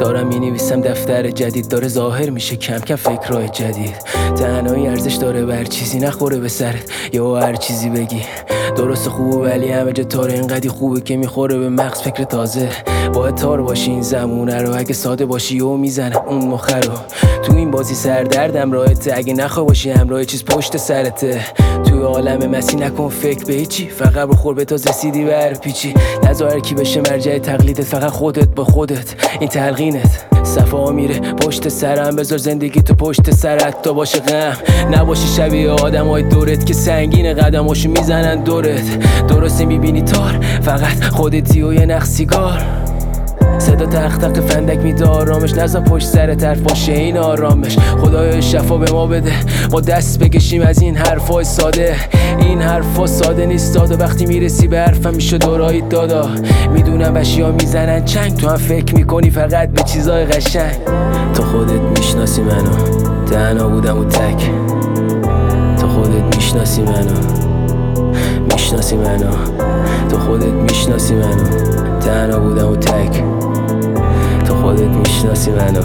دارم می‌نویسم دفتر جدید، داره ظاهر میشه کم کم فکرهای جدید. تنهایی ارزش داره بر چیزی نخوره به سرت یا هر چیزی بگی. درست خوبه ولی همه جا تاره، اینقدی خوبه که میخوره به مغز فکر تازه. باید تار باشی این زمونه رو، اگه ساده باشی و میزنه اون مخه رو. تو این بازی سردردم راحته، اگه نخواه باشی همراه چیز پشت سرته. توی عالم مسی نکن فکر به هیچی، فقط بخور به تازه رسیدی به هر پیچی. نذار کی بشه مرجع تقلیدت، فقط خودت با خودت این تلقینت. صفا میره پشت سرم، بذار زندگی تو پشت سرت تا باشه غم. نباشی شبیه آدمای دورت که سنگین قدماشو میزنن دورت. درسته میبینی تار فقط خودتی و یه نخ سیگار. صدا تق فندک میده آرامش، نذار پشت سر طرف باشه این آرامش. خدایا شفا به ما بده، ما دست بکشیم از این حرفای ساده. این حرفا ساده نیست دادا، وقتی میرسی به حرفم میشه دورایی دادا. میدونم بشیا میزنن چنگ، تو هم فکر میکنی فقط به چیزای قشنگ. تو خودت میشناسی منو، تنها بودم و تک. تو خودت میشناسی منو، میشناسی منو. تو خودت میشناسی منو، تنها بودم و تک. تو خودت میشناسی منو،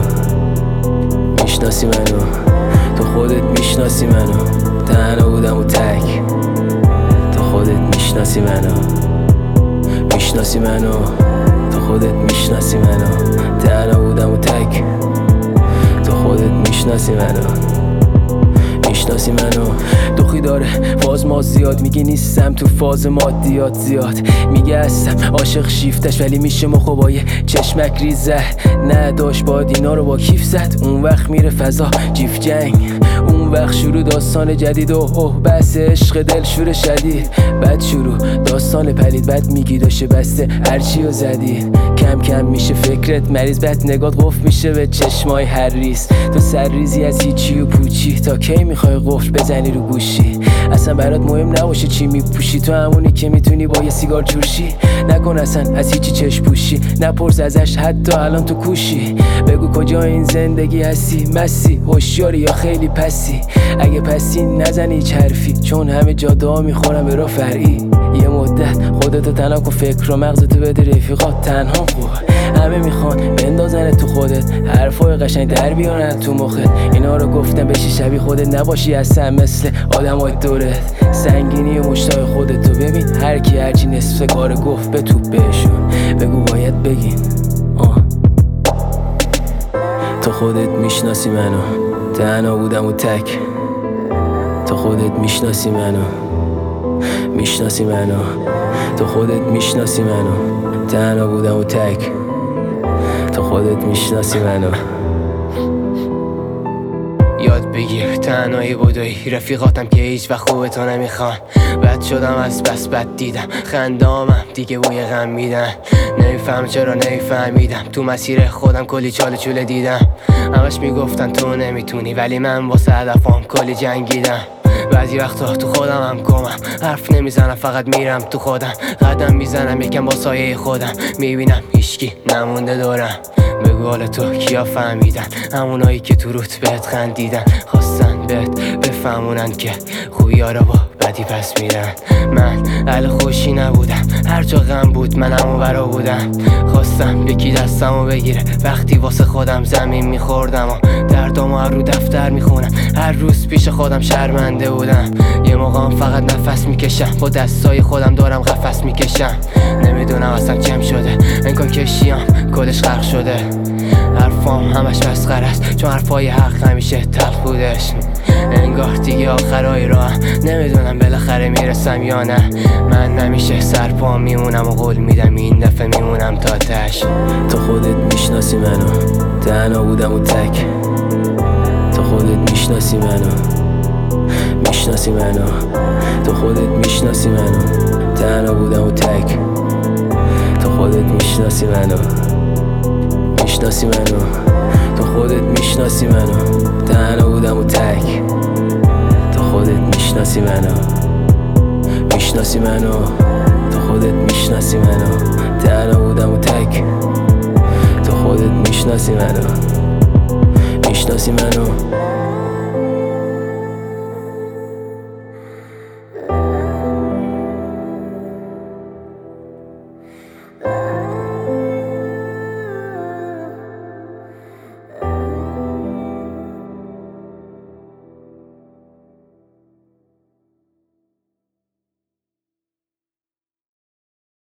میشناسی منو. تو خودت میشناسی منو، تنها بودم و تک. تو خودت میشناسی منو، میشناسی منو. تو خودت میشناسی منو، تنها بودم و تک. تو خودت میشناسی منو، میشناسی منو. دخی داره فاز ما زیاد، میگه نیستم تو فاز مادیات زیاد. میگه هستم عاشق شیفتش ولی میشه مخو با یه چشمک ریزه. نه داشت باید اینا رو با کیف زد، اون وقت میره فضا جیف جنگ. اون وقت شروع داستان جدید و بس عشق دل شور شدید. بعد شروع داستان پلید، بعد میگی داشه بسته هرچی رو زدید. کم کم میشه فکرت مریض، بعد نگات قفل میشه به چشمای هر ریز. تو سرریزی از هیچی و پوچی، تا کی میخوای قفل بزنی رو گوشی؟ اصلا برات مهم نباشه چی میپوشی، تو همونی که میتونی با یه سیگار جوشی. نکن اصلا از هیچی چشم پوشی، نپرس ازش حتی الان تو کوشی. بگو کجا این زندگی هستی، مسی هوشیاری یا خیلی پسی؟ اگه پسی نزنی هیچ حرفی، چون همه جا دعا میخورم به راه فرعی. یه مدت خودتو تنها کن، فکر و مغزتو بده رفیقات تنها خوب. همه میخوان بندازن تو خودت، حرفای قشنگ در بیارن تو مخت. اینا رو گفتم بشی شبیه خودت، نباشی اصلا مثل آدمای دورت. سنگینی و مشتای خودتو ببین، هر کی هرچی نصف کار گفت به توپ بهشون. بگو باید بگین تو خودت میشناسی منو، تنها بودم و تک. تو خودت میشناسی منو، میشناسی منو. تو خودت میشناسی منو، تنها بودم و تک. تو خودت میشناسی منو. یاد بگیر تنهایی بدوی، رفیقاتم که هیچ وقت خوبتو نمیخوان. بد شدم از بس بد دیدم، خندامم دیگه بوی غم میدن. نمیفهم چرا نمیفهمیدم، تو مسیر خودم کلی چاله چوله دیدم. همش میگفتن تو نمیتونی، ولی من واسه هدفم کلی جنگیدم. بعضی وقتا تو خودم هم گمم، حرف نمیزنم فقط میرم تو خودم. قدم میزنم یکم با سایه خودم، میبینم هیچکی نمونده دورم. بگو حال تو کیا فهمیدن، همونایی که تو روت بهت خندیدن. خواستن بهت بفهمونن که خوبی ها رو با بدی پس میرن. من اهل خوشی نبودم، هر جا غم بود من همون برا بودم. خواستم یکی دستمو بگیره وقتی واسه خودم زمین میخوردم و دردامو هر رو دفتر میخونم. هر روز پیش خودم شرمنده بودم، یه موقعم فقط نفس میکشم، با دستای خودم دارم قفس میکشم. نمیدونم اصلا چم شده، انگار کشیم کلش غرق شده. حرفام همش مسخره است، چون حرفای حق همیشه تلخ بودش. انگار دیگه آخرای راه، نمیدونم بالاخره میرسم یا نه. من نمیشه سرپا میمونم و قول میدم این دفعه میمونم تا تش. تو خودت میشناسی منو، تنها بودم و تک. تو خودت میشناسی منو، میشناسی منو. تو خودت میشناسی منو، تنها بودم و تک. تو خودت میشناسی منو، میشناسی منو. تو خودت میشناسی منو، تنها بودم و تک. تو خودت میشناسی منو، میشناسی منو. تو خودت میشناسی منو، تنها بودم و تک. تو خودت میشناسی منو، میشناسی منو.